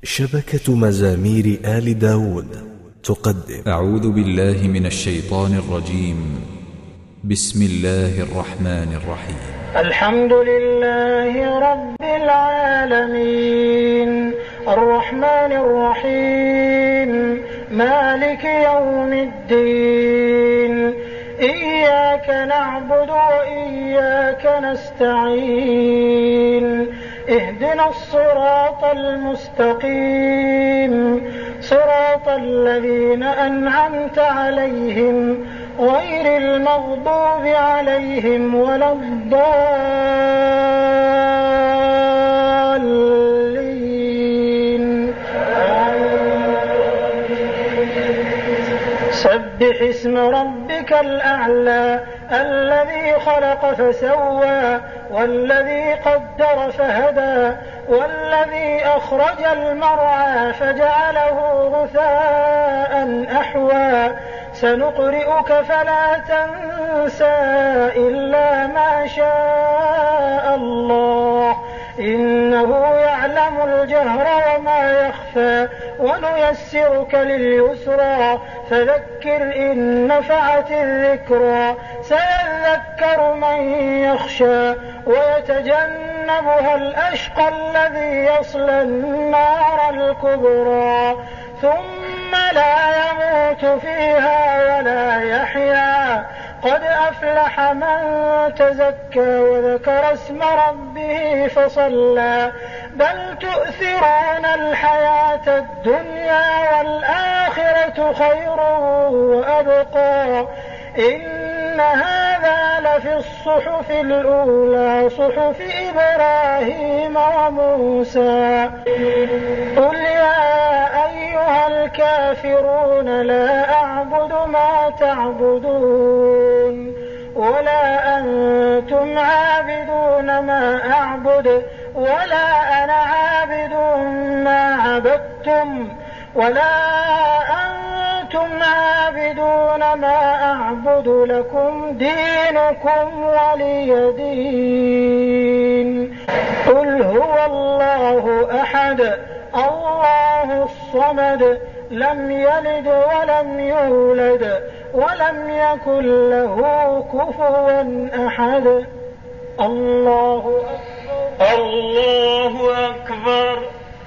شبكة مزامير آل داود تقدم. أعوذ بالله من الشيطان الرجيم. بسم الله الرحمن الرحيم. الحمد لله رب العالمين الرحمن الرحيم مالك يوم الدين إياك نعبد وإياك نستعين اهدنا الصراط المستقيم صراط الذين أنعمت عليهم غير المغضوب عليهم ولا الضالين. سبح اسم ربك الأعلى الذي خلق فسوى والذي قدر فهدى والذي أخرج المرعى فجعله غثاء أحوى سنقرئك فلا تنسى إلا ما شاء الله إنه يعلم الجهر وما يخفى ونيسرك لليسرى فذكر إن نفعت الذكرى سيذكر من يخشى ويتجنبها الأشقى الذي يصلى النار الكبرى ثم لا يموت فيها ولا يحيا قد أفلح من تزكى وذكر اسم ربه فصلى بل تؤثرون الحياة الدنيا والآخرة خير وأبقى إن هذا لفي الصحف الأولى صحف إبراهيم وموسى. قل يا أيها الكافرون لا أعبد ما تعبدون ولا أنتم عابدون ما أعبد ولا أنا عابد ما عبدتم ولا أنتم عابدون ما أعبد لكم دينكم ولي دين. قل هو الله أحد الله الصمد لم يلد ولم يولد ولم يكن له كفوا أحد. الله أكبر الله أكبر.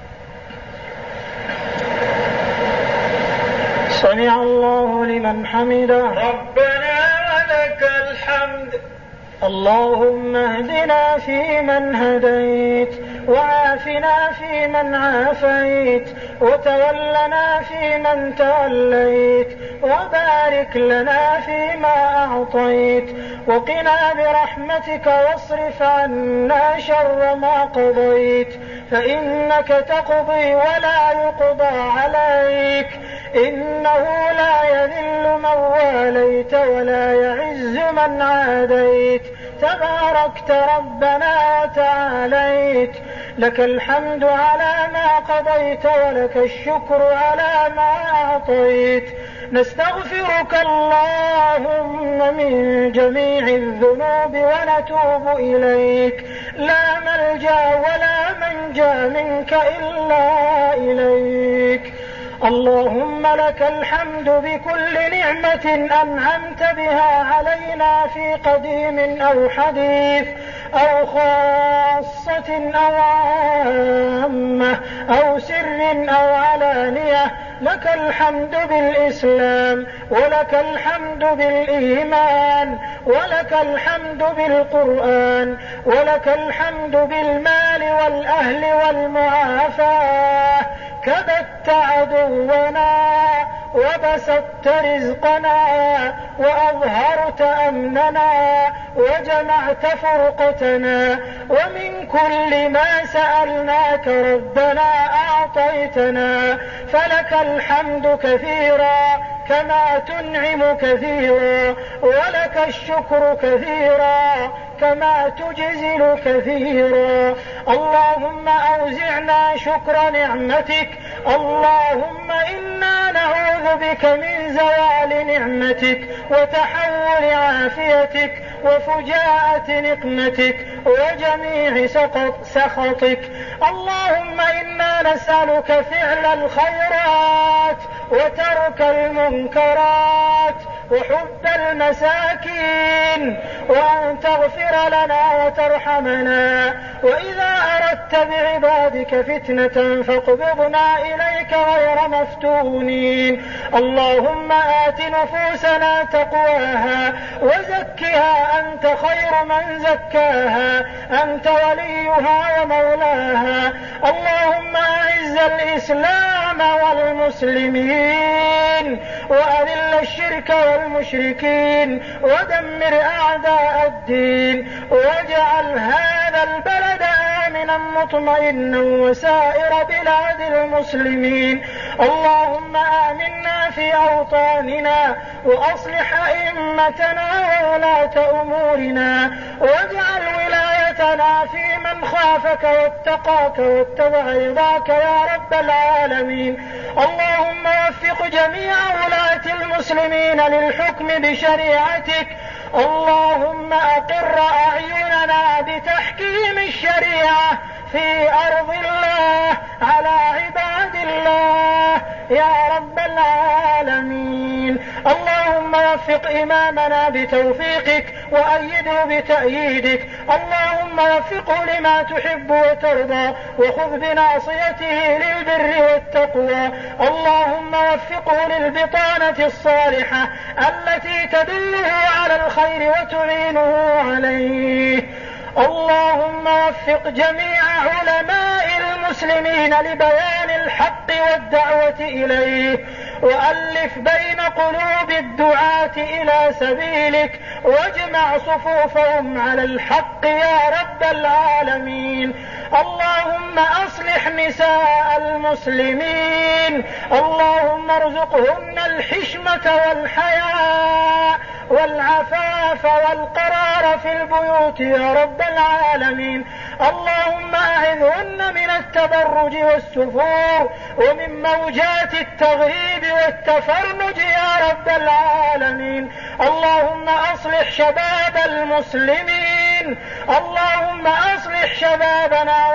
سمع الله لمن حمده ربنا ولك الحمد. اللهم اهدنا فيمن هديت وعافنا فيمن عافيت وتولنا فيمن توليت وبارك لنا فيما أعطيت وقنا برحمتك واصرف عنا شر ما قضيت فإنك تقضي ولا يقضى عليك إنه لا يذل من واليت ولا يعز من عاديت تباركت ربنا وتعاليت لك الحمد على ما قضيت ولك الشكر على ما أعطيت. نستغفرك اللهم من جميع الذنوب ونتوب إليك لا ملجأ ولا منجا منك إلا إليك. اللهم لك الحمد بكل نعمة أنعمت بها علينا في قديم أو حديث أو خاصة أو عامة أو سر أو علانية. لك الحمد بالإسلام ولك الحمد بالإيمان ولك الحمد بالقرآن ولك الحمد بالمال والأهل والمعافاة. كبت عدونا وبسطت رزقنا وأظهرت أمننا وجمعت فرقتنا ومن كل ما سألناك ربنا أعطيتنا فلك الحمد كثيرا كما تنعم كثيرا ولك الشكر كثيرا كما تجزل كثيرا. اللهم أوزعنا شكر نعمتك. اللهم إنا نعوذ بك من زوال نعمتك وتحول عافيتك وفجاءة نقمتك وجميع سخطك. اللهم إنا نسألك فعل الخيرات وترك المنكرات وحب المساكين، وأن تغفر لنا وترحمنا، وإذا أردت بعبادك فتنة فاقبضنا إليك غير مفتونين. اللهم آت نفوسنا تقواها وزكها أنت خير من زكاها، أنت وليها ومولاها. اللهم أعز الإسلام والمسلمين وأذل الشرك والمشركين ودمر أعداء الدين، واجعل هذا البلد آمنا مطمئنا وسائر بلاد المسلمين. اللهم آمنا في أوطاننا وأصلح أئمتنا وولاة أمورنا، واجعل ولايتنا في من خافك واتقاك واتبع رضاك يا رب العالمين. اللهم وفق جميع ولاة المسلمين للحكم بشريعتك. اللهم أقر أعيننا بتحكيم الشريعة في أرض الله على عباد الله يا رب العالمين. اللهم وفق إمامنا بتوفيقك وأيده بتأييدك. اللهم وفقه لما تحب وترضى، وخذ بناصيته للبر والتقوى. اللهم وفقه للبطانة الصالحة التي تدله على الخير وتعينه عليه. اللهم وفق جميع علماء المسلمين لبيان الحق والدعوة إليه، وألف بين قلوب الدعاة إلى سبيلك، واجمع صفوفهم على الحق يا رب العالمين. اللهم أصلح نساء المسلمين. اللهم ارزقهن الحشمة والحياء والعفاف والقرار في البيوت يا رب العالمين. اللهم أعذهن من التبرج والسفور ومن موجات التغريب والتفرج يا رب العالمين. اللهم أصلح شباب المسلمين. اللهم أصلح شبابنا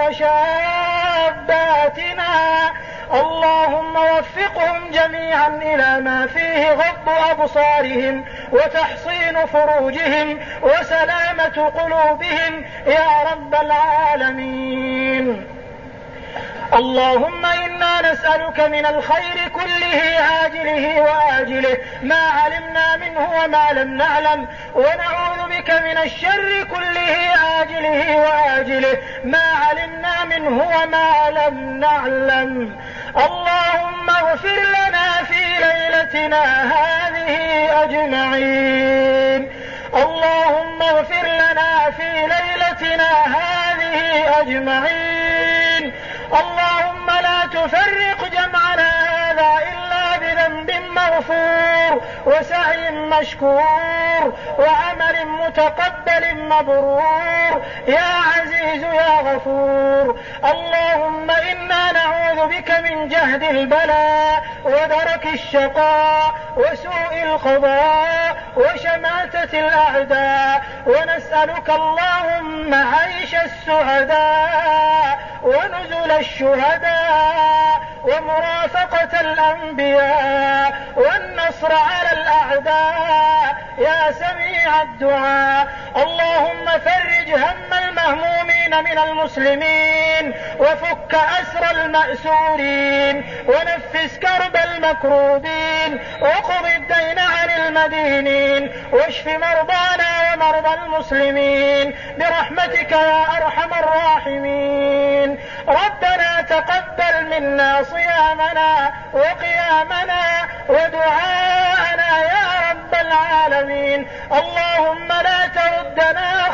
وشاباتنا. اللهم وفقهم جميعا إلى ما فيه غض أبصارهم وتحصين فروجهم وسلامة قلوبهم يا رب العالمين. اللهم إنا نسألك من الخير كله عاجله وآجله ما علمنا منه وما لم نعلم، ونعوذ بك من الشر كله عاجله وآجله ما علمنا منه وما لم نعلم. اللهم اغفر لنا في ليلتنا هذه أجمعين. اللهم اغفر لنا في ليلتنا هذه أجمعين. اللهم لا تفرق جمعنا هذا إلا بذنب مغفور وسعي مشكور وعمل متقبل مبرور يا عزيز يا غفور. اللهم إنا نعوذ بك من جهد البلاء ودرك الشقاء وسوء القضاء وشماتة الأعداء، ونسألك اللهم عيش السعداء ونزل الشهداء ومرافقة الأنبياء والنصر على الأعداء يا سميع الدعاء. اللهم فرج هم المهمومين من المسلمين وفك أسر المأسورين ونفس كرب المكروبين وقض الدين عن المدينين واشف مرضانا ومرضى المسلمين برحمتك يا أرحم الراحمين. ربنا تقبل منا صيامنا وقيامنا ودعاءنا يا رب العالمين. اللهم لا تردنا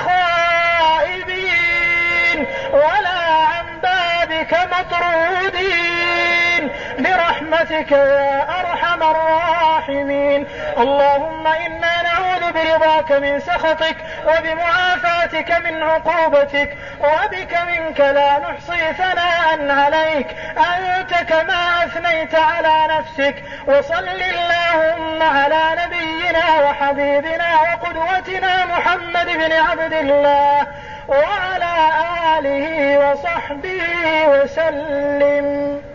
خائبين ولا عن بابك مطرودين برحمتك يا أرحم الراحمين. اللهم إنا نعوذ برضاك من سخطك وبمعافاتك من عقوبتك، وبك منك لا نحصي ثناء عليك أنت كما أثنيت على نفسك. وصل اللهم على نبينا وحبيبنا وقدوتنا محمد بن عبد الله وعلى آله وصحبه وسلم.